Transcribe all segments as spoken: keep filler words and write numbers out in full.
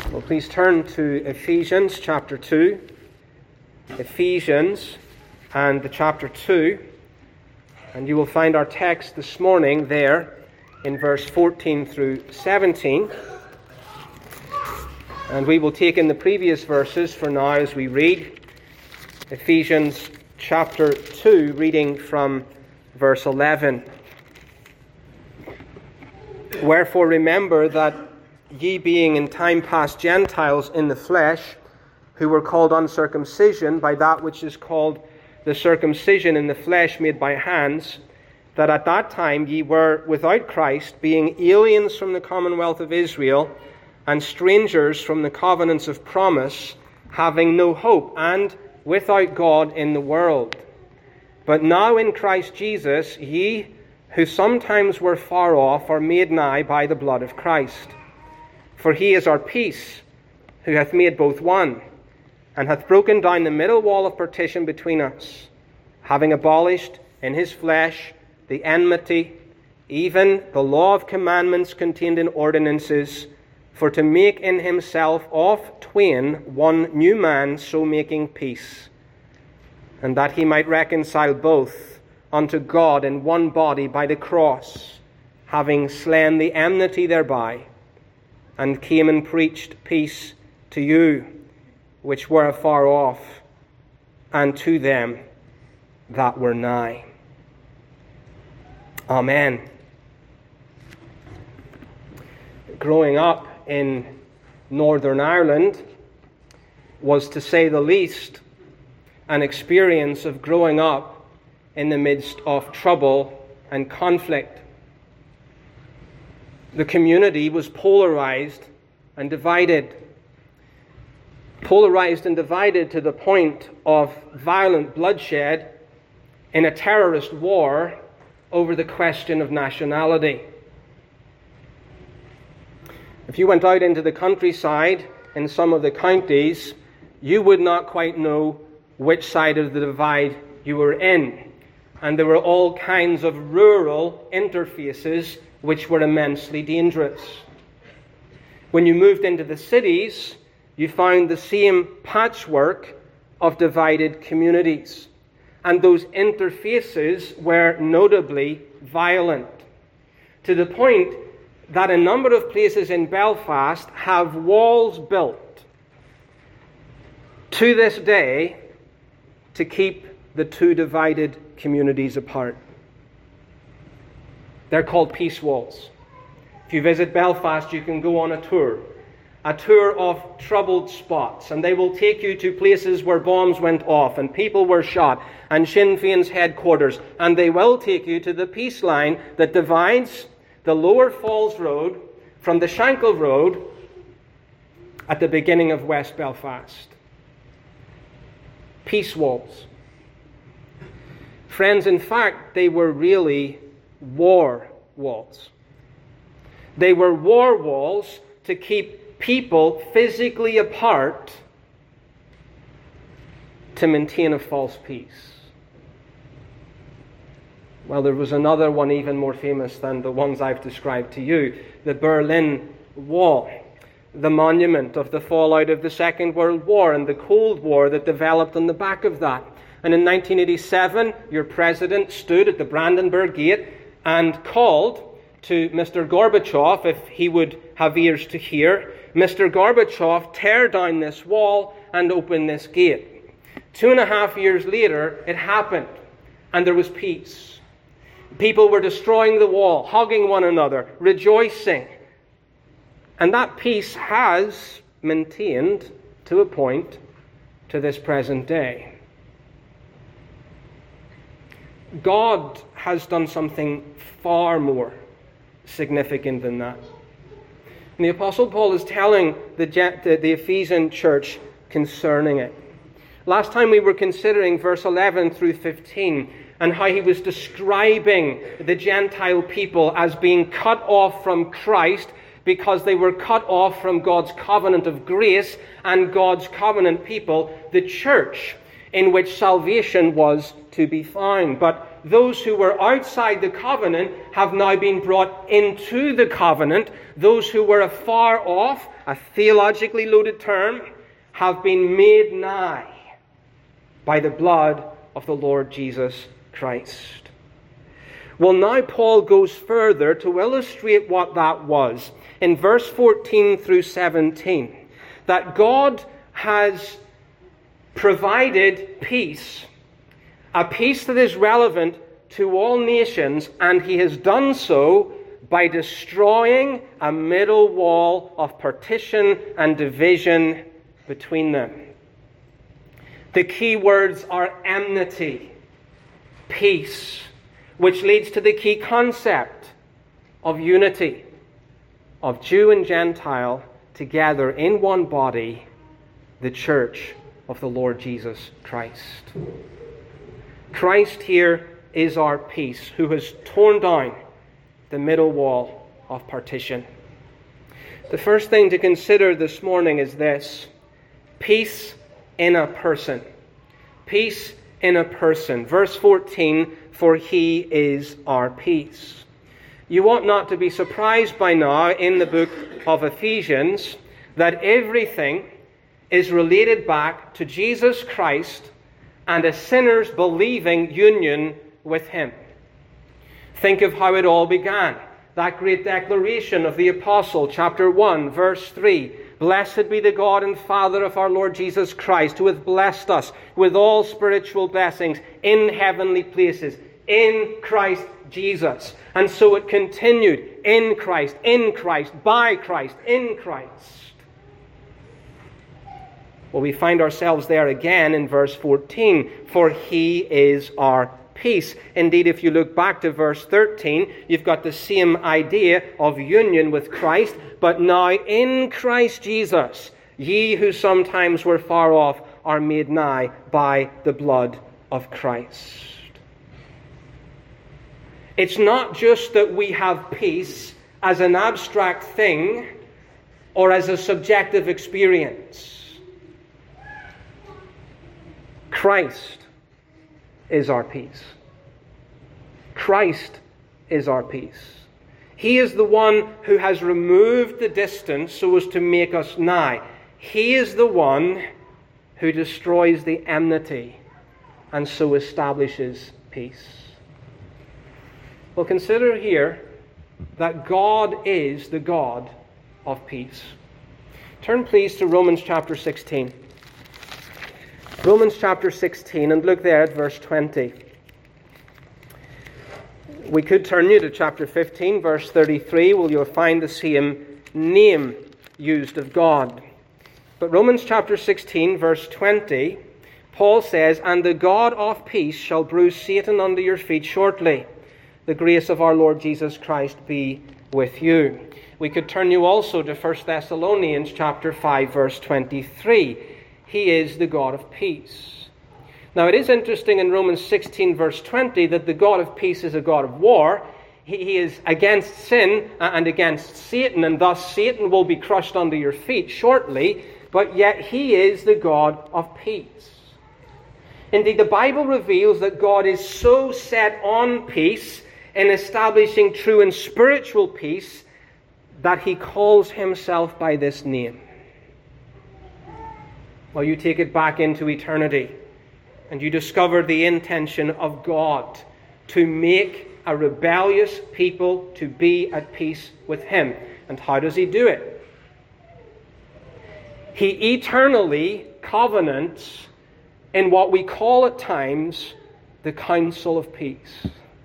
Well, please turn to Ephesians chapter two. Ephesians and the chapter two. And you will find our text this morning there in verse fourteen through seventeen. And we will take in the previous verses for now as we read. Ephesians chapter two, reading from verse eleven. Wherefore remember that ye being in time past Gentiles in the flesh, who were called uncircumcision by that which is called the circumcision in the flesh made by hands, that at that time ye were without Christ, being aliens from the commonwealth of Israel, and strangers from the covenants of promise, having no hope, and without God in the world. But now in Christ Jesus ye, who sometimes were far off, are made nigh by the blood of Christ. For he is our peace, who hath made both one, and hath broken down the middle wall of partition between us, having abolished in his flesh the enmity, even the law of commandments contained in ordinances, for to make in himself of twain one new man, so making peace, and that he might reconcile both unto God in one body by the cross, having slain the enmity thereby, and came and preached peace to you, which were afar off, and to them that were nigh. Amen. Growing up in Northern Ireland was, to say the least, an experience of growing up in the midst of trouble and conflict. The community was polarized and divided. Polarized and divided to the point of violent bloodshed in a terrorist war over the question of nationality. If you went out into the countryside in some of the counties, you would not quite know which side of the divide you were in. And there were all kinds of rural interfaces which were immensely dangerous. When you moved into the cities, you found the same patchwork of divided communities. And those interfaces were notably violent, to the point that a number of places in Belfast have walls built to this day to keep the two divided communities apart. They're called peace walls. If you visit Belfast, you can go on a tour. A tour of troubled spots. And they will take you to places where bombs went off and people were shot, and Sinn Féin's headquarters. And they will take you to the peace line that divides the Lower Falls Road from the Shankill Road at the beginning of West Belfast. Peace walls. Friends, in fact, they were really war walls. They were war walls to keep people physically apart to maintain a false peace. Well, there was another one even more famous than the ones I've described to you, the Berlin Wall, the monument of the fallout of the Second World War and the Cold War that developed on the back of that. And in nineteen eighty-seven, your president stood at the Brandenburg Gate and called to Mister Gorbachev, if he would have ears to hear, Mister Gorbachev, tear down this wall and open this gate. Two and a half years later, it happened, and there was peace. People were destroying the wall, hugging one another, rejoicing. And that peace has maintained, to a point, to this present day. God has done something far more significant than that. And the Apostle Paul is telling the, the Ephesian church concerning it. Last time we were considering verse eleven through fifteen and how he was describing the Gentile people as being cut off from Christ because they were cut off from God's covenant of grace and God's covenant people, the church, in which salvation was to be found. But those who were outside the covenant have now been brought into the covenant. Those who were afar off, a theologically loaded term, have been made nigh by the blood of the Lord Jesus Christ. Well, now Paul goes further to illustrate what that was in verse fourteen through seventeen, that God has provided peace, a peace that is relevant to all nations, and he has done so by destroying a middle wall of partition and division between them. The key words are enmity, peace, which leads to the key concept of unity, of Jew and Gentile together in one body, the church of the Lord Jesus Christ. Christ here is our peace, who has torn down the middle wall of partition. The first thing to consider this morning is this: peace in a person. Peace in a person. Verse fourteen, for he is our peace. You ought not to be surprised by now in the book of Ephesians that everything is related back to Jesus Christ and a sinner's believing union with him. Think of how it all began. That great declaration of the apostle, chapter one, verse three. Blessed be the God and Father of our Lord Jesus Christ, who hath blessed us with all spiritual blessings in heavenly places, in Christ Jesus. And so it continued, in Christ, in Christ, by Christ, in Christ. Well, we find ourselves there again in verse fourteen, for he is our peace. Indeed, if you look back to verse thirteen, you've got the same idea of union with Christ, but now in Christ Jesus, ye who sometimes were far off are made nigh by the blood of Christ. It's not just that we have peace as an abstract thing or as a subjective experience. Christ is our peace. Christ is our peace. He is the one who has removed the distance so as to make us nigh. He is the one who destroys the enmity and so establishes peace. Well, consider here that God is the God of peace. Turn please to Romans chapter sixteen. Romans chapter sixteen, and look there at verse twenty. We could turn you to chapter fifteen, verse thirty-three, where you'll find the same name used of God. But Romans chapter sixteen, verse twenty, Paul says, and the God of peace shall bruise Satan under your feet shortly. The grace of our Lord Jesus Christ be with you. We could turn you also to First Thessalonians chapter five, verse twenty-three. He is the God of peace. Now it is interesting in Romans sixteen, verse twenty, that the God of peace is a God of war. He, he is against sin and against Satan, and thus Satan will be crushed under your feet shortly, but yet he is the God of peace. Indeed, the Bible reveals that God is so set on peace, in establishing true and spiritual peace, that he calls himself by this name. Well, you take it back into eternity, and you discover the intention of God to make a rebellious people to be at peace with him. And how does he do it? He eternally covenants in what we call at times the council of peace.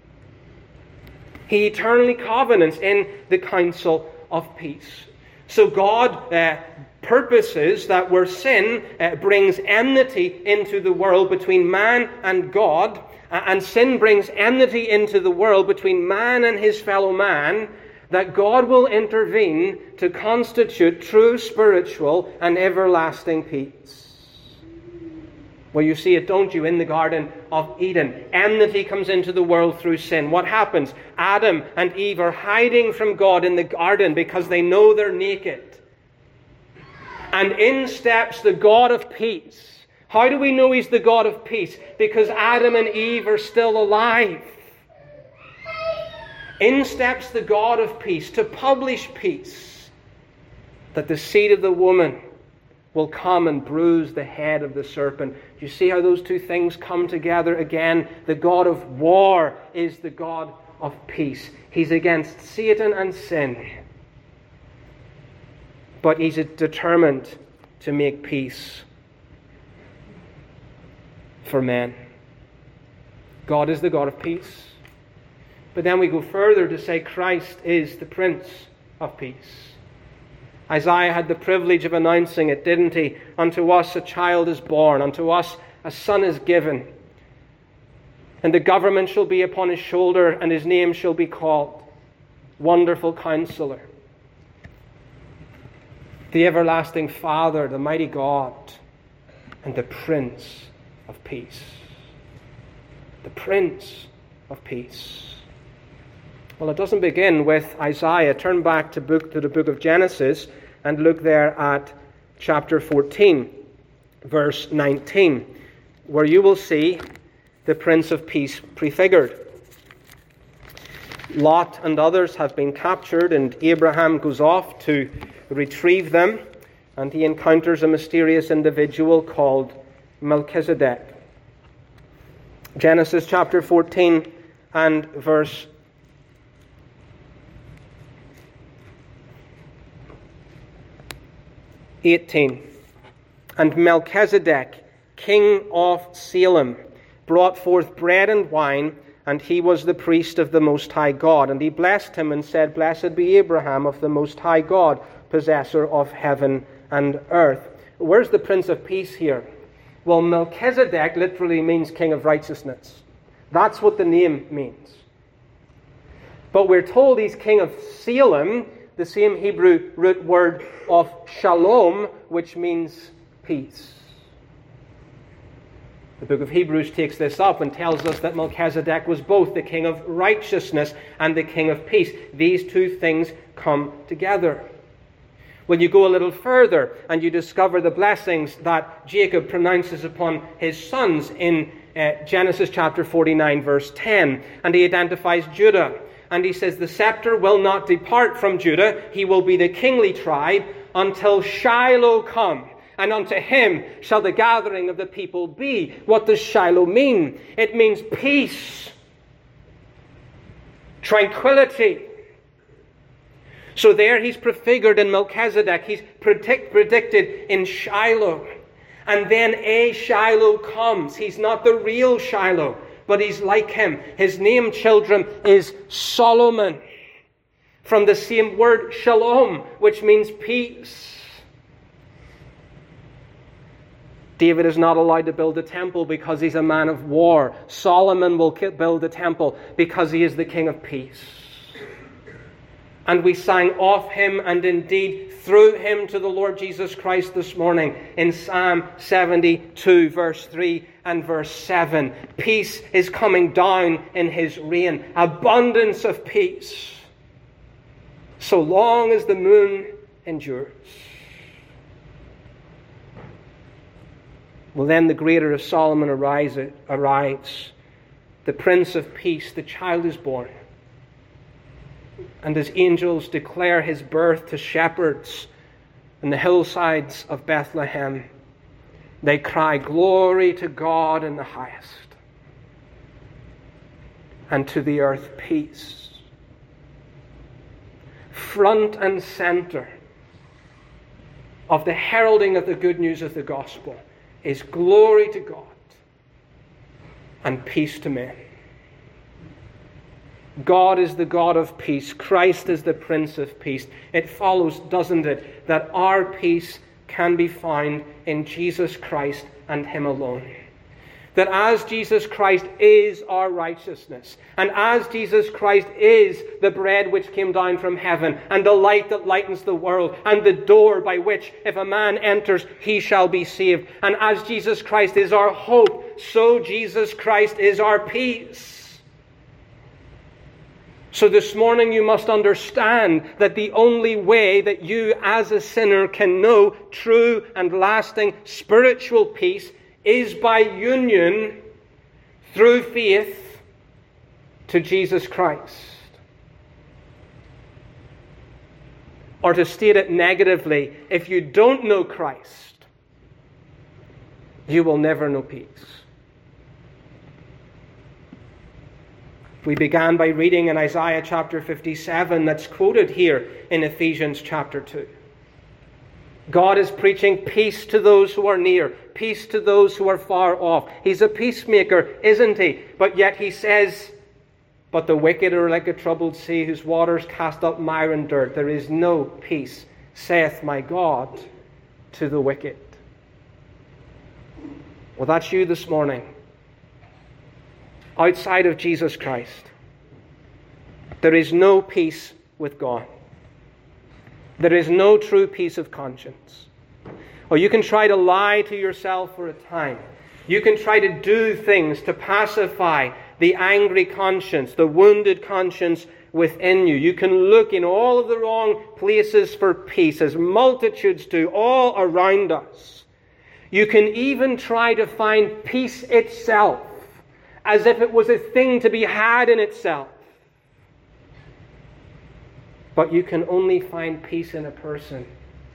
He eternally covenants in the council of peace. So God uh, purposes that where sin uh, brings enmity into the world between man and God, uh, and sin brings enmity into the world between man and his fellow man, that God will intervene to constitute true spiritual and everlasting peace. Well, you see it, don't you, in the Garden of Eden. Enmity comes into the world through sin. What happens? Adam and Eve are hiding from God in the garden because they know they're naked. And in steps the God of peace, How do we know He's the God of peace? Because Adam and Eve are still alive. In steps the God of peace to publish peace, that the seed of the woman will come and bruise the head of the serpent. Do you see how those two things come together again? The God of war is the God of peace. He's against Satan and sin, but He's determined to make peace for men. God is the God of peace. But then we go further to say Christ is the Prince of Peace. Isaiah had the privilege of announcing it, didn't he? Unto us a child is born, unto us a son is given. And the government shall be upon his shoulder, and his name shall be called Wonderful Counselor, the Everlasting Father, the Mighty God, and the Prince of Peace. The Prince of Peace. Well, it doesn't begin with Isaiah. Turn back to, book, to the book of Genesis and look there at chapter fourteen, verse nineteen, where you will see the Prince of Peace prefigured. Lot and others have been captured, and Abraham goes off to retrieve them, and he encounters a mysterious individual called Melchizedek. Genesis chapter fourteen and verse eighteen. And Melchizedek, king of Salem, brought forth bread and wine, and he was the priest of the Most High God. And he blessed him and said, Blessed be Abraham of the Most High God, possessor of heaven and earth. Where's the Prince of Peace here? Well, Melchizedek literally means king of righteousness. That's what the name means. But we're told he's king of Salem, the same Hebrew root word of shalom, which means peace. The book of Hebrews takes this up and tells us that Melchizedek was both the king of righteousness and the king of peace. These two things come together. When you go a little further and you discover the blessings that Jacob pronounces upon his sons in uh, Genesis chapter forty-nine, verse ten, and he identifies Judah. And he says, the scepter will not depart from Judah. He will be the kingly tribe until Shiloh come. And unto him shall the gathering of the people be. What does Shiloh mean? It means peace, tranquility. So there he's prefigured in Melchizedek. He's predict, predicted in Shiloh. And then a Shiloh comes. He's not the real Shiloh, but he's like him. His name, children, is Solomon, from the same word shalom, which means peace. David is not allowed to build a temple because he's a man of war. Solomon will build a temple because he is the king of peace. And we sang of him and indeed through him to the Lord Jesus Christ this morning in Psalm seventy-two, verse three and verse seven. Peace is coming down in his reign. Abundance of peace, so long as the moon endures. Well, then the greater of Solomon arrives. The Prince of Peace, the child is born. And as angels declare his birth to shepherds in the hillsides of Bethlehem, they cry, Glory to God in the highest, and to the earth peace. Front and center of the heralding of the good news of the gospel is glory to God and peace to men. God is the God of peace. Christ is the Prince of Peace. It follows, doesn't it, that our peace can be found in Jesus Christ and him alone. That as Jesus Christ is our righteousness, and as Jesus Christ is the bread which came down from heaven, and the light that lightens the world, and the door by which, if a man enters, he shall be saved, and as Jesus Christ is our hope, so Jesus Christ is our peace. So this morning you must understand that the only way that you as a sinner can know true and lasting spiritual peace is by union through faith to Jesus Christ. Or to state it negatively, if you don't know Christ, you will never know peace. We began by reading in Isaiah chapter fifty-seven, that's quoted here in Ephesians chapter two. God is preaching peace to those who are near, peace to those who are far off. He's a peacemaker, isn't he? But yet he says, but the wicked are like a troubled sea, whose waters cast up mire and dirt. There is no peace, saith my God, to the wicked. Well, that's you this morning. Outside of Jesus Christ, there is no peace with God. There is no true peace of conscience. Or you can try to lie to yourself for a time. You can try to do things to pacify the angry conscience, the wounded conscience within you. You can look in all of the wrong places for peace, as multitudes do all around us. You can even try to find peace itself, as if it was a thing to be had in itself. But you can only find peace in a person.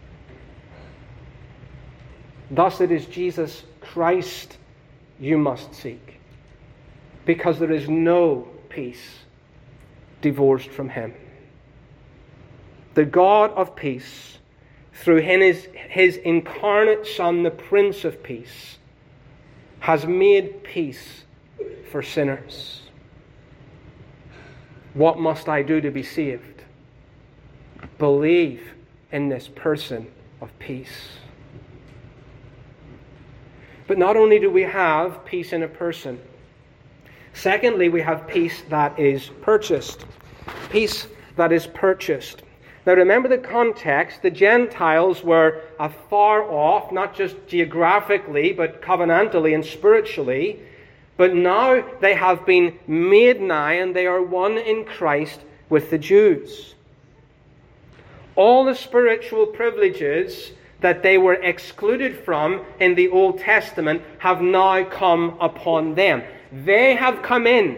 Thus it is Jesus Christ you must seek, because there is no peace divorced from Him. The God of peace, through his, his incarnate Son, the Prince of Peace, has made peace for sinners. What must I do to be saved? Believe in this person of peace. But not only do we have peace in a person, secondly, we have peace that is purchased. Peace that is purchased. Now remember the context. The Gentiles were afar off, not just geographically, but covenantally and spiritually. But now they have been made nigh, and they are one in Christ with the Jews. All the spiritual privileges that they were excluded from in the Old Testament have now come upon them. They have come in.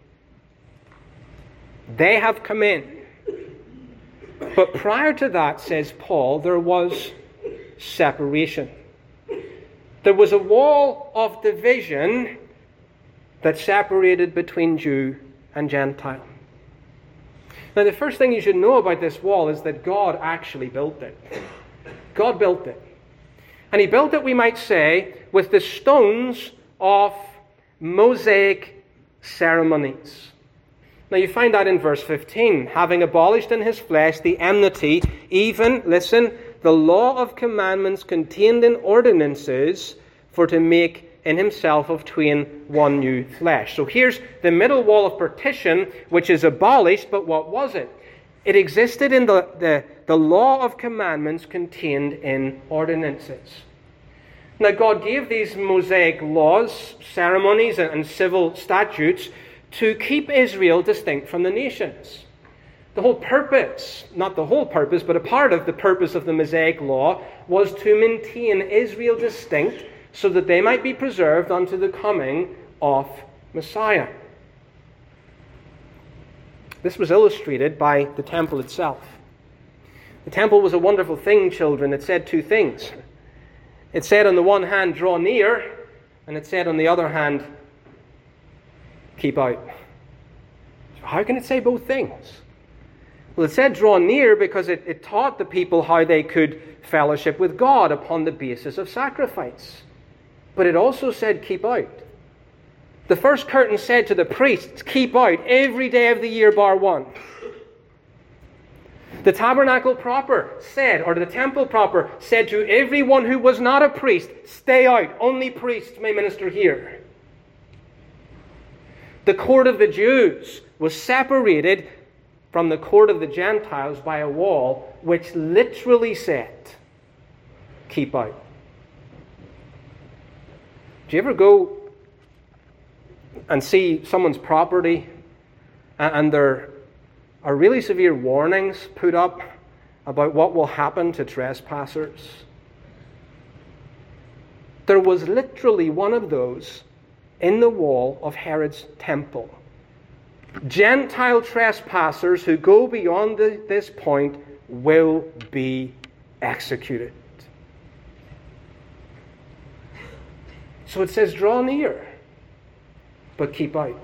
They have come in. But prior to that, says Paul, there was separation. There was a wall of division that separated between Jew and Gentile. Now, the first thing you should know about this wall is that God actually built it. God built it. And He built it, we might say, with the stones of Mosaic ceremonies. Now you find that in verse fifteen. Having abolished in His flesh the enmity, even, listen, the law of commandments contained in ordinances, for to make in Himself of twain one new flesh. So here's the middle wall of partition, which is abolished, but what was it? It existed in the, the, the law of commandments contained in ordinances. Now God gave these Mosaic laws, ceremonies, and, and civil statutes to keep Israel distinct from the nations. The whole purpose, not the whole purpose, but a part of the purpose of the Mosaic law was to maintain Israel distinct so that they might be preserved unto the coming of Messiah. This was illustrated by the temple itself. The temple was a wonderful thing, children. It said two things. It said on the one hand, draw near, and it said on the other hand, keep out. How can it say both things? Well, it said draw near because it, it taught the people how they could fellowship with God upon the basis of sacrifice. But it also said keep out. The first curtain said to the priests, keep out every day of the year bar one. The tabernacle proper said, or the temple proper said to everyone who was not a priest, stay out, only priests may minister here. The court of the Jews was separated from the court of the Gentiles by a wall which literally said, keep out. Do you ever go and see someone's property and there are really severe warnings put up about what will happen to trespassers? There was literally one of those in the wall of Herod's temple. Gentile trespassers who go beyond the, this point will be executed. So it says, draw near, but keep out.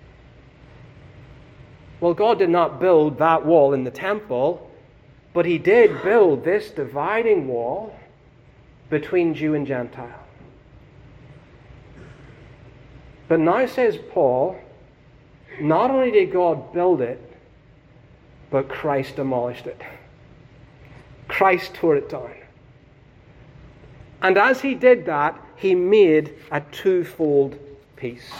Well, God did not build that wall in the temple, but he did build this dividing wall between Jew and Gentile. But now, says Paul, not only did God build it, but Christ demolished it. Christ tore it down. And as he did that, he made a twofold peace.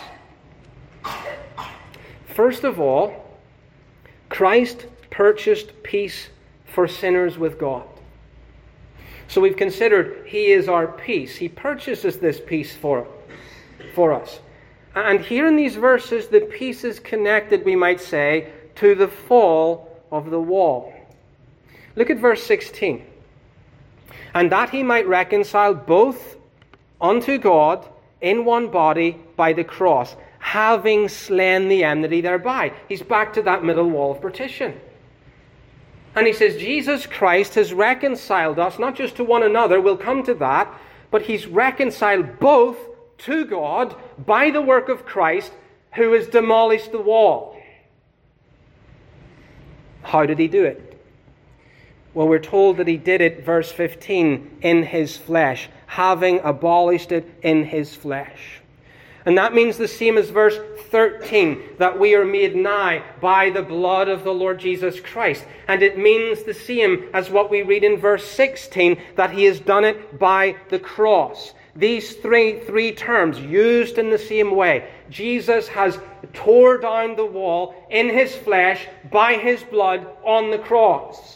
First of all, Christ purchased peace for sinners with God. So we've considered he is our peace. He purchases this peace for, for us. And here in these verses, the peace is connected, we might say, to the fall of the wall. Look at verse sixteen. And that he might reconcile both unto God in one body by the cross, having slain the enmity thereby. He's back to that middle wall of partition. And he says, Jesus Christ has reconciled us, not just to one another, we'll come to that, but he's reconciled both to God by the work of Christ, who has demolished the wall. How did he do it? Well, we're told that he did it, verse fifteen, in his flesh, having abolished it in his flesh. And that means the same as verse thirteen, that we are made nigh by the blood of the Lord Jesus Christ. And it means the same as what we read in verse sixteen, that he has done it by the cross. These three, three terms used in the same way. Jesus has tore down the wall in his flesh by his blood on the cross.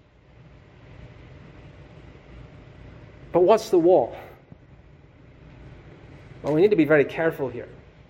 But what's the wall? Well, we need to be very careful here.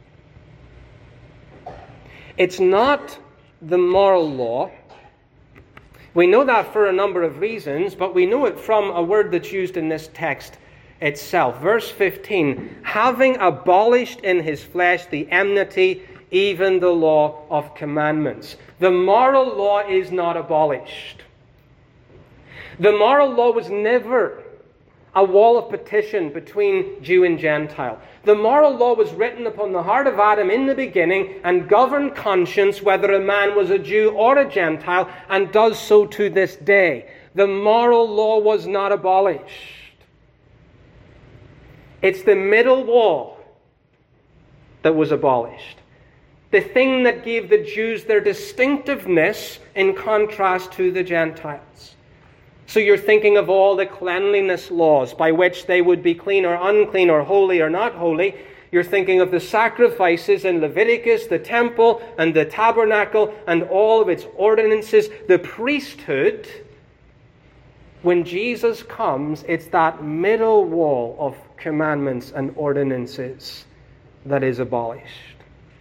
It's not the moral law. We know that for a number of reasons, but we know it from a word that's used in this text itself. Verse fifteen, having abolished in his flesh the enmity, even the law of commandments. The moral law is not abolished. The moral law was never a wall of partition between Jew and Gentile. The moral law was written upon the heart of Adam in the beginning and governed conscience whether a man was a Jew or a Gentile, and does so to this day. The moral law was not abolished. It's the middle wall that was abolished. The thing that gave the Jews their distinctiveness in contrast to the Gentiles. So you're thinking of all the cleanliness laws by which they would be clean or unclean or holy or not holy. You're thinking of the sacrifices in Leviticus, the temple and the tabernacle and all of its ordinances, the priesthood. When Jesus comes, it's that middle wall of commandments and ordinances that is abolished.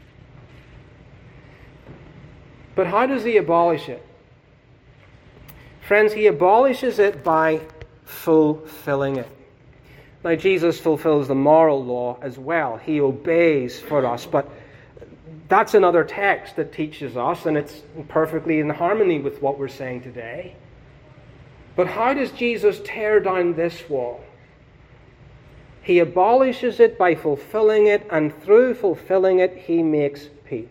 But how does he abolish it? Friends, he abolishes it by fulfilling it. Now, Jesus fulfills the moral law as well. He obeys for us. But that's another text that teaches us, and it's perfectly in harmony with what we're saying today. But how does Jesus tear down this wall? He abolishes it by fulfilling it, and through fulfilling it, he makes peace.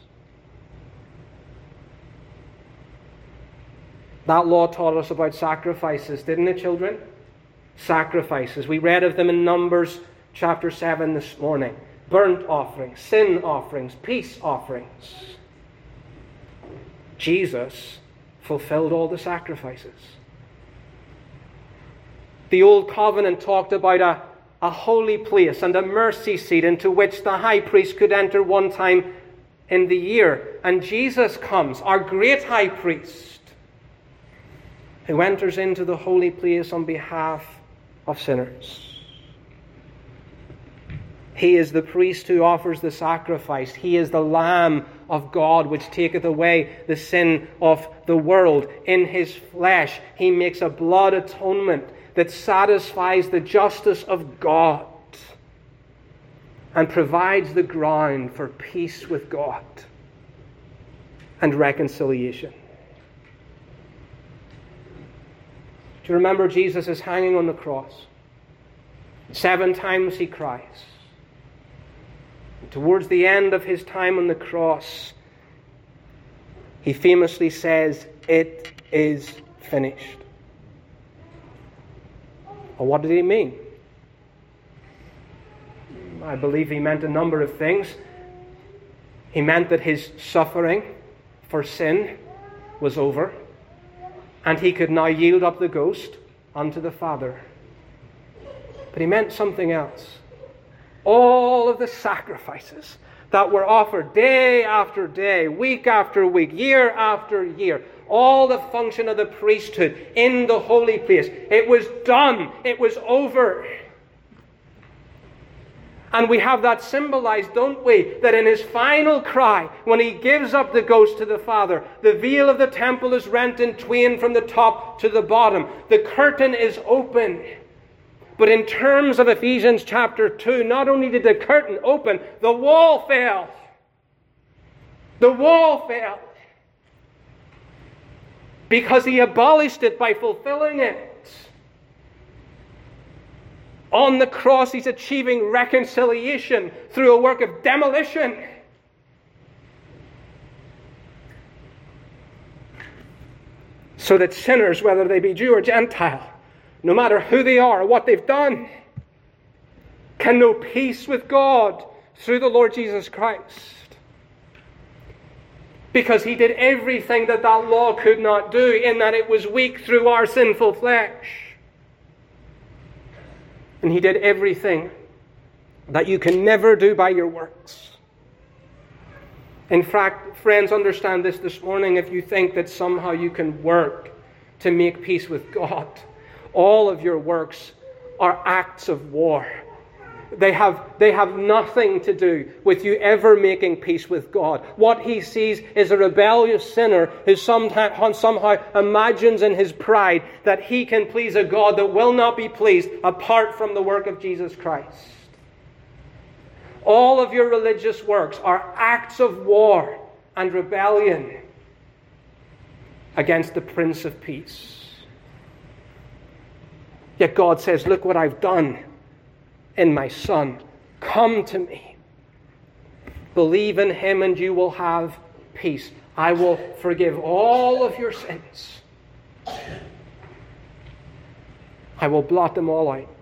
That law taught us about sacrifices, didn't it, children? Sacrifices. We read of them in Numbers chapter seven this morning. Burnt offerings, sin offerings, peace offerings. Jesus fulfilled all the sacrifices. The Old Covenant talked about a, a holy place and a mercy seat into which the high priest could enter one time in the year. And Jesus comes, our great high priest, who enters into the holy place on behalf of sinners. He is the priest who offers the sacrifice. He is the Lamb of God which taketh away the sin of the world. In his flesh he makes a blood atonement that satisfies the justice of God. and provides the ground for peace with God and reconciliation. Do you remember Jesus is hanging on the cross? Seven times he cries. And towards the end of his time on the cross, he famously says, "It is finished." Well, what did he mean? I believe he meant a number of things. He meant that his suffering for sin was over, and he could now yield up the ghost unto the Father. But he meant something else. All of the sacrifices that were offered day after day, week after week, year after year, all the function of the priesthood in the holy place, it was done. It was over. And we have that symbolized, don't we? That in his final cry, when he gives up the ghost to the Father, the veil of the temple is rent in twain from the top to the bottom. The curtain is open. But in terms of Ephesians chapter two, not only did the curtain open, the wall fell. The wall fell. Because he abolished it by fulfilling it. On the cross, he's achieving reconciliation through a work of demolition. So that sinners, whether they be Jew or Gentile, no matter who they are or what they've done, can know peace with God through the Lord Jesus Christ. Because he did everything that that law could not do, in that it was weak through our sinful flesh. And he did everything that you can never do by your works. In fact, friends, understand this this morning. If you think that somehow you can work to make peace with God, all of your works are acts of war. They have, they have nothing to do with you ever making peace with God. What he sees is a rebellious sinner who somehow, somehow imagines in his pride that he can please a God that will not be pleased apart from the work of Jesus Christ. All of your religious works are acts of war and rebellion against the Prince of Peace. Yet God says, look what I've done in my Son. Come to me. Believe in him and you will have peace. I will forgive all of your sins. I will blot them all out.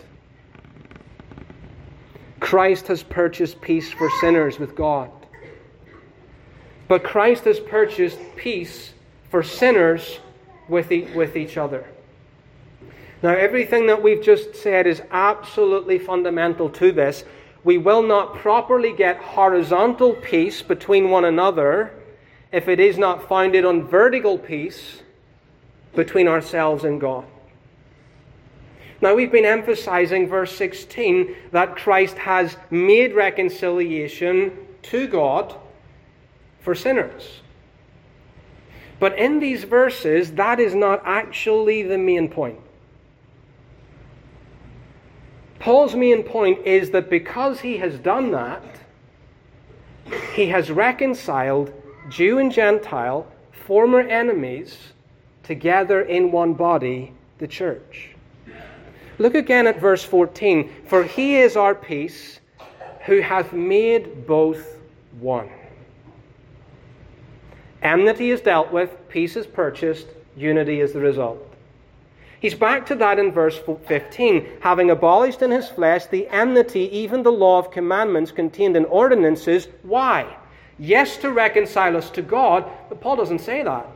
Christ has purchased peace for sinners with God. But Christ has purchased peace for sinners with, e- with each other. Now, everything that we've just said is absolutely fundamental to this. We will not properly get horizontal peace between one another if it is not founded on vertical peace between ourselves and God. Now, we've been emphasizing verse sixteen that Christ has made reconciliation to God for sinners. But in these verses, that is not actually the main point. Paul's main point is that because he has done that, he has reconciled Jew and Gentile, former enemies, together in one body, the church. Look again at verse fourteen. For he is our peace, who hath made both one. Enmity is dealt with, peace is purchased, unity is the result. He's back to that in verse fifteen. Having abolished in his flesh the enmity, even the law of commandments contained in ordinances. Why? Yes, to reconcile us to God, but Paul doesn't say that.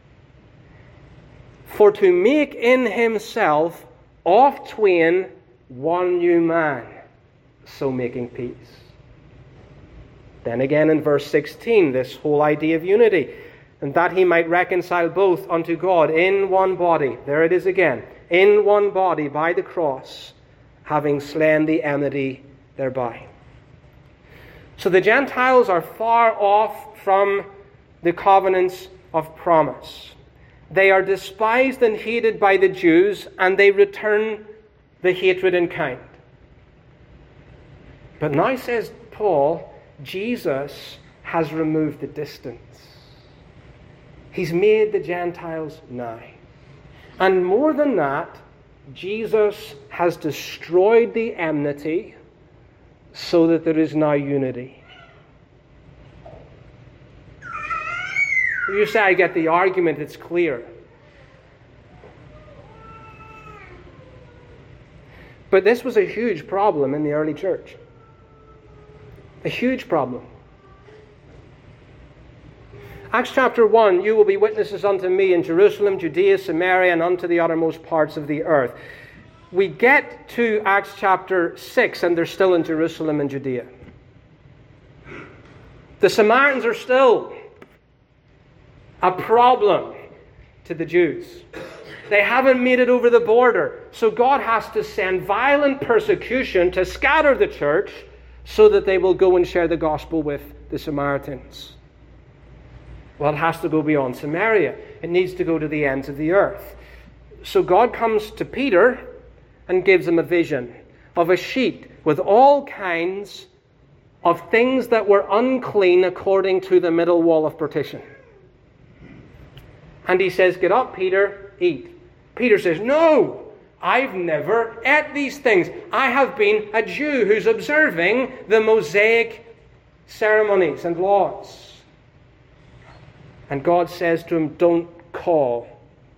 For to make in himself of twain one new man, so making peace. Then again in verse sixteen, this whole idea of unity. And that he might reconcile both unto God in one body. There it is again. In one body by the cross, having slain the enmity thereby. So the Gentiles are far off from the covenants of promise. They are despised and hated by the Jews, and they return the hatred in kind. But now, says Paul, Jesus has removed the distance. He's made the Gentiles nigh. And more than that, Jesus has destroyed the enmity so that there is now unity. You say, I get the argument, it's clear. But this was a huge problem in the early church. A huge problem. Acts chapter one, you will be witnesses unto me in Jerusalem, Judea, Samaria, and unto the uttermost parts of the earth. We get to Acts chapter six, and they're still in Jerusalem and Judea. The Samaritans are still a problem to the Jews. They haven't made it over the border. So God has to send violent persecution to scatter the church so that they will go and share the gospel with the Samaritans. Well, it has to go beyond Samaria. It needs to go to the ends of the earth. So God comes to Peter and gives him a vision of a sheet with all kinds of things that were unclean according to the middle wall of partition. And he says, get up, Peter, eat. Peter says, no, I've never ate these things. I have been a Jew who's observing the Mosaic ceremonies and laws. And God says to him, don't call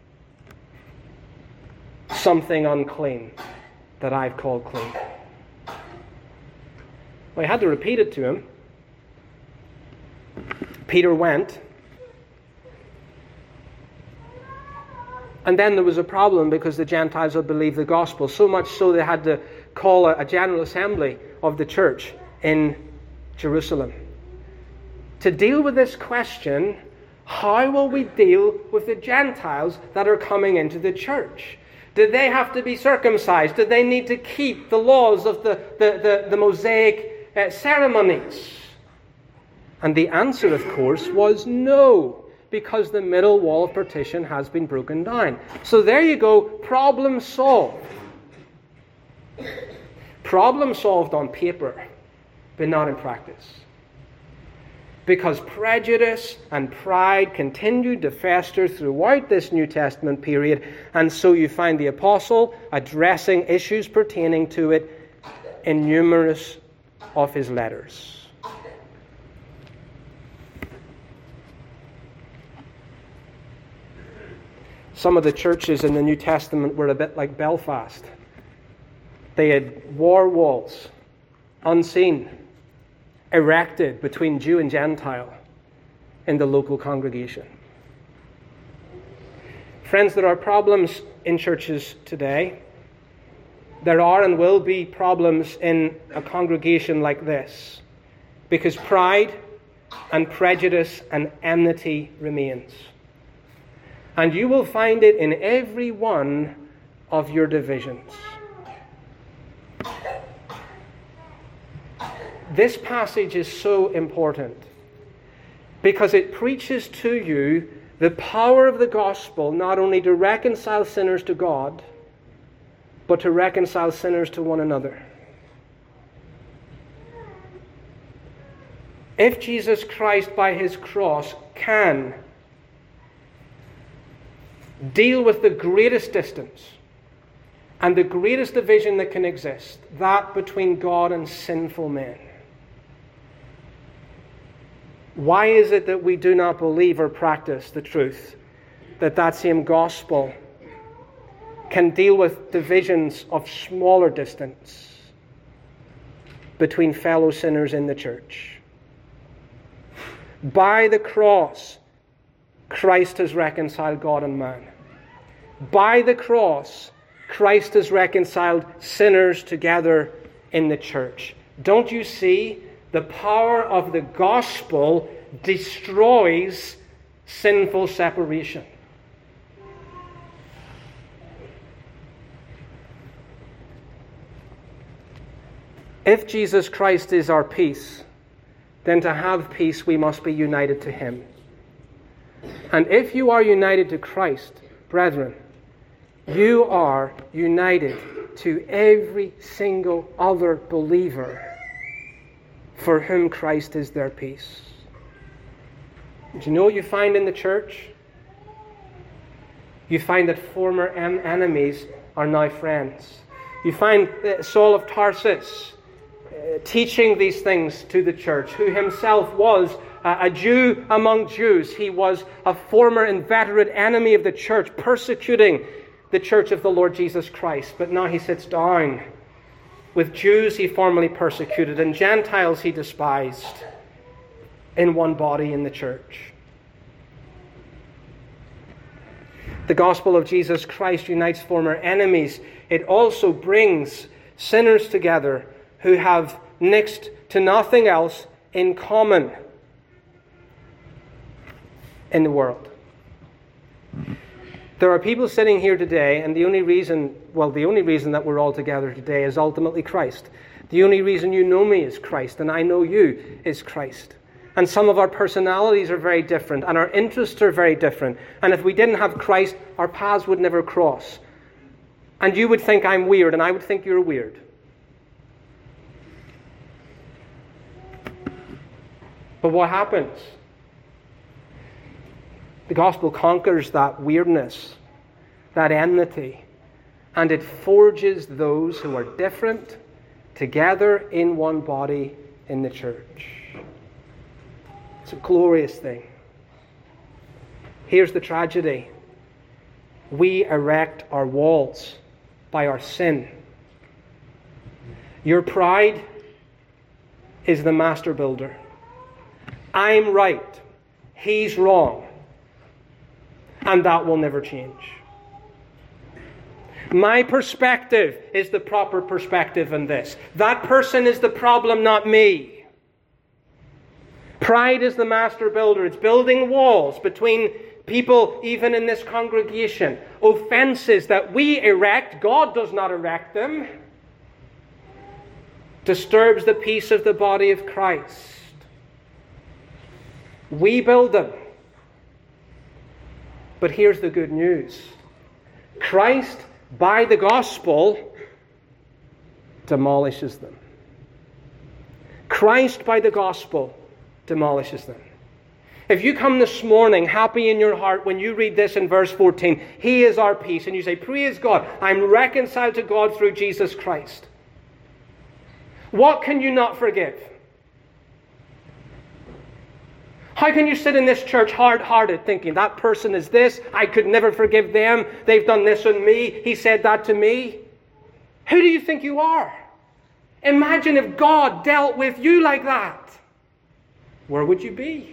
something unclean that I've called clean. Well, I had to repeat it to him. Peter went. And then there was a problem because the Gentiles had believed the gospel. So much so they had to call a, a general assembly of the church in Jerusalem. To deal with this question, how will we deal with the Gentiles that are coming into the church? Did they have to be circumcised? Did they need to keep the laws of the, the, the, the Mosaic uh, ceremonies? And the answer, of course, was no. Because the middle wall of partition has been broken down. So there you go, problem solved. Problem solved on paper, but not in practice. Because prejudice and pride continued to fester throughout this New Testament period, and so you find the apostle addressing issues pertaining to it in numerous of his letters. Some of the churches in the New Testament were a bit like Belfast. They had war walls, unseen, erected between Jew and Gentile in the local congregation. Friends, there are problems in churches today. There are and will be problems in a congregation like this because pride and prejudice and enmity remains. And you will find it in every one of your divisions. This passage is so important because it preaches to you the power of the gospel not only to reconcile sinners to God, but to reconcile sinners to one another. If Jesus Christ by his cross can deal with the greatest distance and the greatest division that can exist, that between God and sinful men, why is it that we do not believe or practice the truth that that same gospel can deal with divisions of smaller distance between fellow sinners in the church? By the cross, Christ has reconciled God and man. By the cross, Christ has reconciled sinners together in the church. Don't you see? The power of the gospel destroys sinful separation. If Jesus Christ is our peace, then to have peace we must be united to him. And if you are united to Christ, brethren, you are united to every single other believer for whom Christ is their peace. Do you know what you find in the church? You find that former en- enemies are now friends. You find uh, Saul of Tarsus uh, teaching these things to the church, who himself was uh, a Jew among Jews. He was a former inveterate enemy of the church, persecuting the church of the Lord Jesus Christ. But now he sits down. With Jews he formerly persecuted, and Gentiles he despised, in one body in the church. The gospel of Jesus Christ unites former enemies. It also brings sinners together who have next to nothing else in common in the world. There are people sitting here today, and the only reason, well, the only reason that we're all together today is ultimately Christ. The only reason you know me is Christ, and I know you is Christ. And some of our personalities are very different, and our interests are very different. And if we didn't have Christ, our paths would never cross. And you would think I'm weird, and I would think you're weird. But what happens? The gospel conquers that weirdness, that enmity, and it forges those who are different together in one body in the church. It's a glorious thing. Here's the tragedy. We erect our walls by our sin. Your pride is the master builder. I'm right. He's wrong. And that will never change. My perspective is the proper perspective in this. That person is the problem, not me. Pride is the master builder. It's building walls between people, even in this congregation. Offenses that we erect, God does not erect them. Disturbs the peace of the body of Christ. We build them. But here's the good news. Christ, by the gospel, demolishes them. Christ, by the gospel, demolishes them. If you come this morning happy in your heart when you read this in verse fourteen, He is our peace, and you say, praise God, I'm reconciled to God through Jesus Christ. What can you not forgive? How can you sit in this church hard-hearted thinking, that person is this, I could never forgive them, they've done this on me, he said that to me? Who do you think you are? Imagine if God dealt with you like that. Where would you be?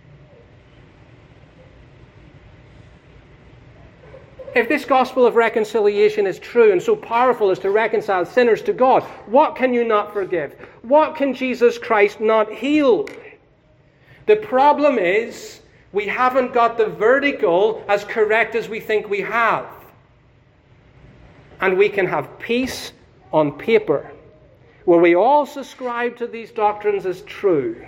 If this gospel of reconciliation is true and so powerful as to reconcile sinners to God, what can you not forgive? What can Jesus Christ not heal? The problem is we haven't got the vertical as correct as we think we have. And we can have peace on paper, where we all subscribe to these doctrines as true.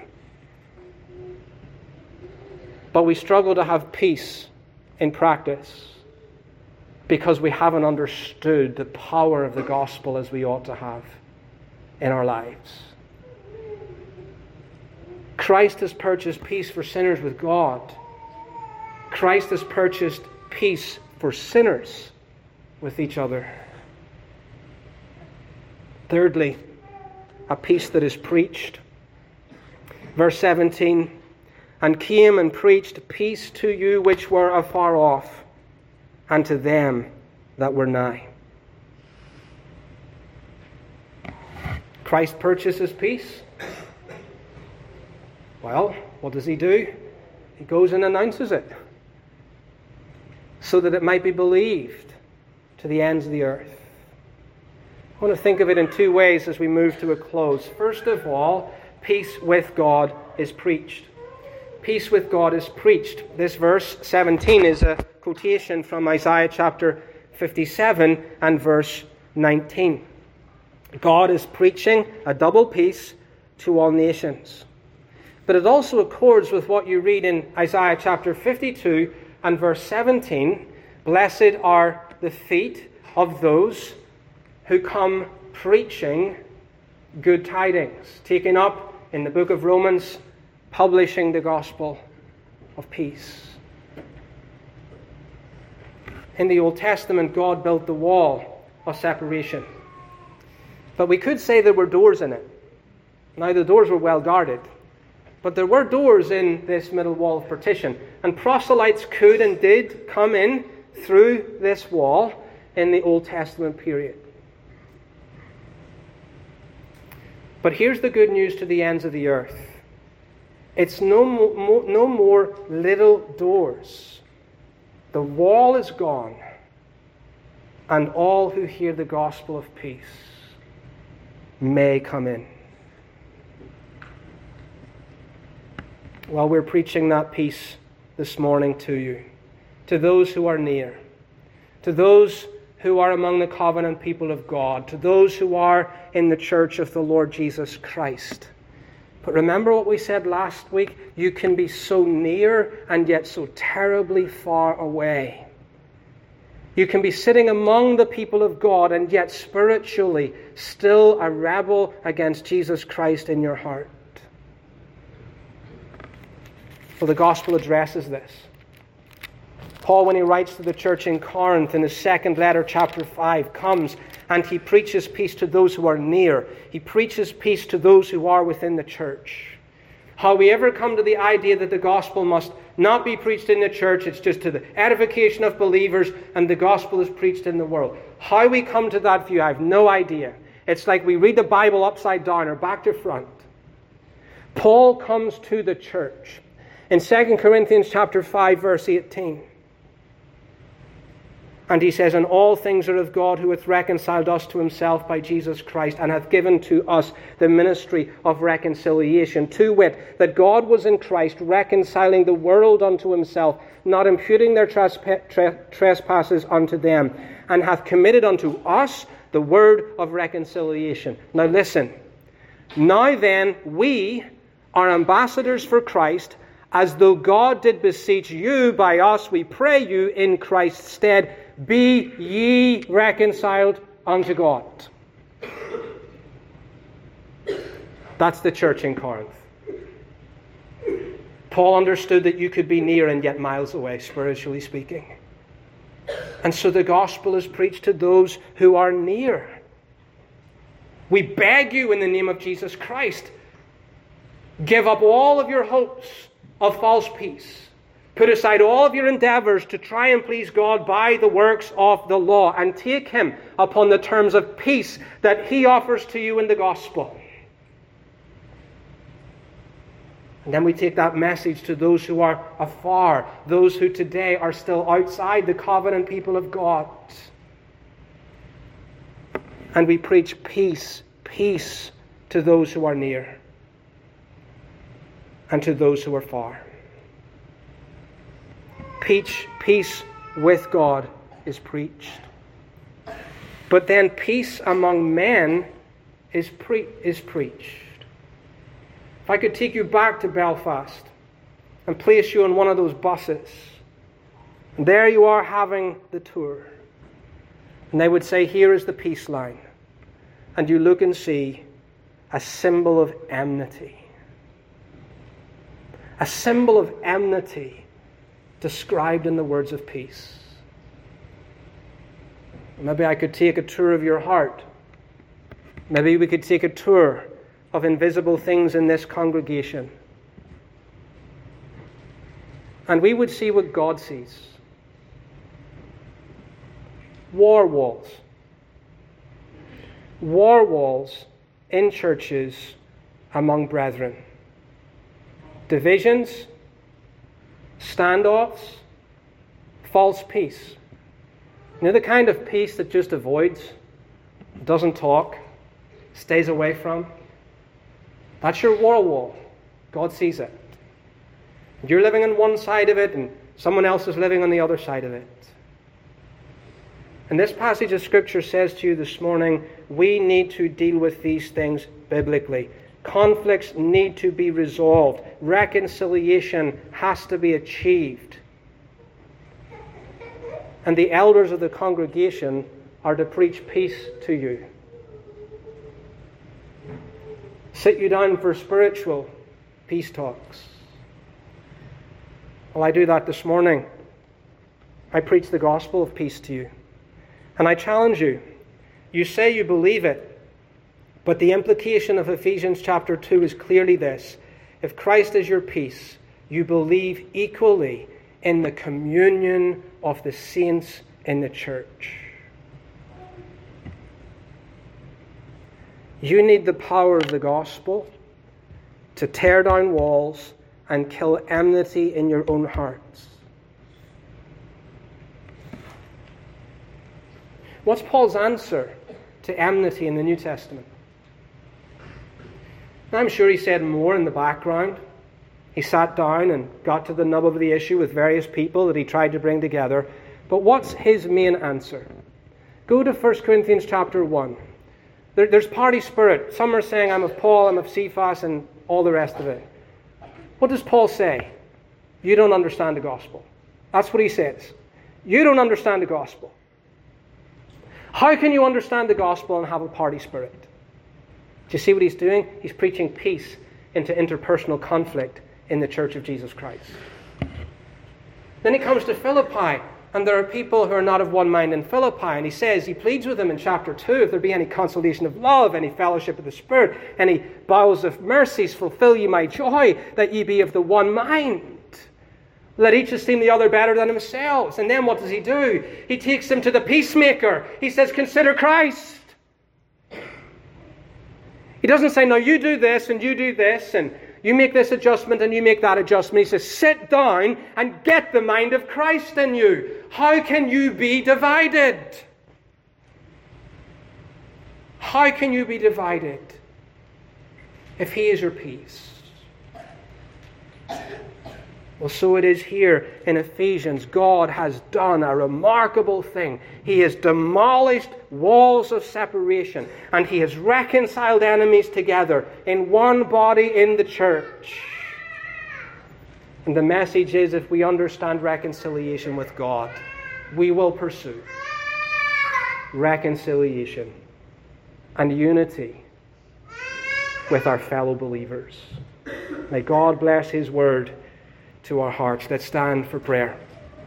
But we struggle to have peace in practice because we haven't understood the power of the gospel as we ought to have in our lives. Christ has purchased peace for sinners with God. Christ has purchased peace for sinners with each other. Thirdly, a peace that is preached. Verse seventeen, and came and preached peace to you which were afar off, and to them that were nigh. Christ purchases peace. Well, what does he do? He goes and announces it, so that it might be believed to the ends of the earth. I want to think of it in two ways as we move to a close. First of all, peace with God is preached. Peace with God is preached. This verse seventeen is a quotation from Isaiah chapter fifty-seven and verse nineteen. God is preaching a double peace to all nations. But it also accords with what you read in Isaiah chapter fifty-two and verse seventeen. Blessed are the feet of those who come preaching good tidings. Taken up in the book of Romans, publishing the gospel of peace. In the Old Testament, God built the wall of separation. But we could say there were doors in it. Now, the doors were well guarded. But there were doors in this middle wall of partition. And proselytes could and did come in through this wall in the Old Testament period. But here's the good news to the ends of the earth. It's no more, no more little doors. The wall is gone, and all who hear the gospel of peace may come in. Well, we're preaching that peace this morning to you, to those who are near, to those who are among the covenant people of God, to those who are in the church of the Lord Jesus Christ. But remember what we said last week? You can be so near and yet so terribly far away. You can be sitting among the people of God and yet spiritually still a rebel against Jesus Christ in your heart. Well, the gospel addresses this. Paul, when he writes to the church in Corinth in his second letter, chapter five, comes and he preaches peace to those who are near. He preaches peace to those who are within the church. How we ever come to the idea that the gospel must not be preached in the church, it's just to the edification of believers, and the gospel is preached in the world. How we come to that view, I have no idea. It's like we read the Bible upside down or back to front. Paul comes to the church in Second Corinthians chapter five, verse eighteen. And he says, "And all things are of God, who hath reconciled us to himself by Jesus Christ, and hath given to us the ministry of reconciliation. To wit, that God was in Christ, reconciling the world unto himself, not imputing their trespasses unto them, and hath committed unto us the word of reconciliation." Now listen. "Now then, we are ambassadors for Christ, as though God did beseech you by us, we pray you in Christ's stead, be ye reconciled unto God." That's the church in Corinth. Paul understood that you could be near and yet miles away, spiritually speaking. And so the gospel is preached to those who are near. We beg you in the name of Jesus Christ, give up all of your hopes of false peace. Put aside all of your endeavors to try and please God by the works of the law, and take him upon the terms of peace that he offers to you in the gospel. And then we take that message to those who are afar, those who today are still outside the covenant people of God. And we preach peace, peace to those who are near and to those who are far. Peace, peace with God is preached. But then peace among men is, pre- is preached. If I could take you back to Belfast and place you on one of those buses, and there you are having the tour, and they would say, "Here is the peace line," and you look and see a symbol of enmity. A symbol of enmity described in the words of peace. Maybe I could take a tour of your heart. Maybe we could take a tour of invisible things in this congregation. And we would see what God sees. War walls. War walls in churches among brethren. Divisions, standoffs, false peace. You know, the kind of peace that just avoids, doesn't talk, stays away from. That's your war wall. God sees it. You're living on one side of it and someone else is living on the other side of it. And this passage of Scripture says to you this morning, we need to deal with these things biblically. Conflicts need to be resolved. Reconciliation has to be achieved. And the elders of the congregation are to preach peace to you. sit you down for spiritual peace talks. Well, I do that this morning. I preach the gospel of peace to you. And I challenge you. You say you believe it, but the implication of Ephesians chapter two is clearly this. If Christ is your peace, you believe equally in the communion of the saints in the church. You need the power of the gospel to tear down walls and kill enmity in your own hearts. What's Paul's answer to enmity in the New Testament? I'm sure he said more in the background. He sat down and got to the nub of the issue with various people that he tried to bring together. But what's his main answer? Go to First Corinthians chapter one. There, there's party spirit. Some are saying, I'm of Paul, I'm of Cephas, and all the rest of it. What does Paul say? You don't understand the gospel. That's what he says. You don't understand the gospel. How can you understand the gospel and have a party spirit? Do you see what he's doing? He's preaching peace into interpersonal conflict in the Church of Jesus Christ. Then he comes to Philippi, and there are people who are not of one mind in Philippi, and he says, he pleads with them in chapter two, if there be any consolation of love, any fellowship of the Spirit, any bowels of mercies, fulfill ye my joy, that ye be of the one mind. Let each esteem the other better than themselves. And then what does he do? He takes them to the peacemaker. He says, consider Christ. He doesn't say, no, you do this and you do this and you make this adjustment and you make that adjustment. He says, sit down and get the mind of Christ in you. How can you be divided? How can you be divided if he is your peace? Well, so it is here in Ephesians. God has done a remarkable thing. He has demolished walls of separation, and he has reconciled enemies together in one body in the church. And the message is, if we understand reconciliation with God, we will pursue reconciliation and unity with our fellow believers. May God bless his word to our hearts. Let's stand for prayer.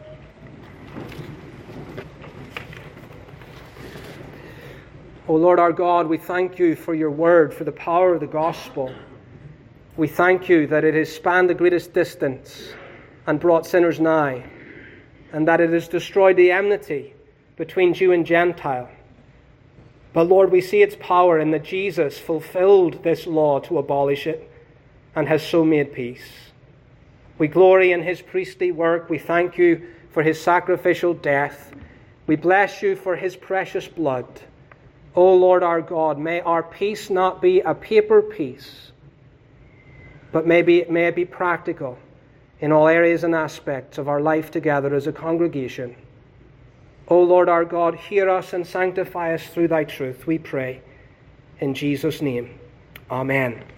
O Lord our God, we thank you for your word, for the power of the gospel. We thank you that it has spanned the greatest distance and brought sinners nigh, and that it has destroyed the enmity between Jew and Gentile. But Lord, we see its power in that Jesus fulfilled this law to abolish it and has so made peace. We glory in his priestly work. We thank you for his sacrificial death. We bless you for his precious blood. O Lord our God, may our peace not be a paper peace, but may, be, may it be practical in all areas and aspects of our life together as a congregation. O Lord our God, hear us and sanctify us through thy truth, we pray. In Jesus' name, amen.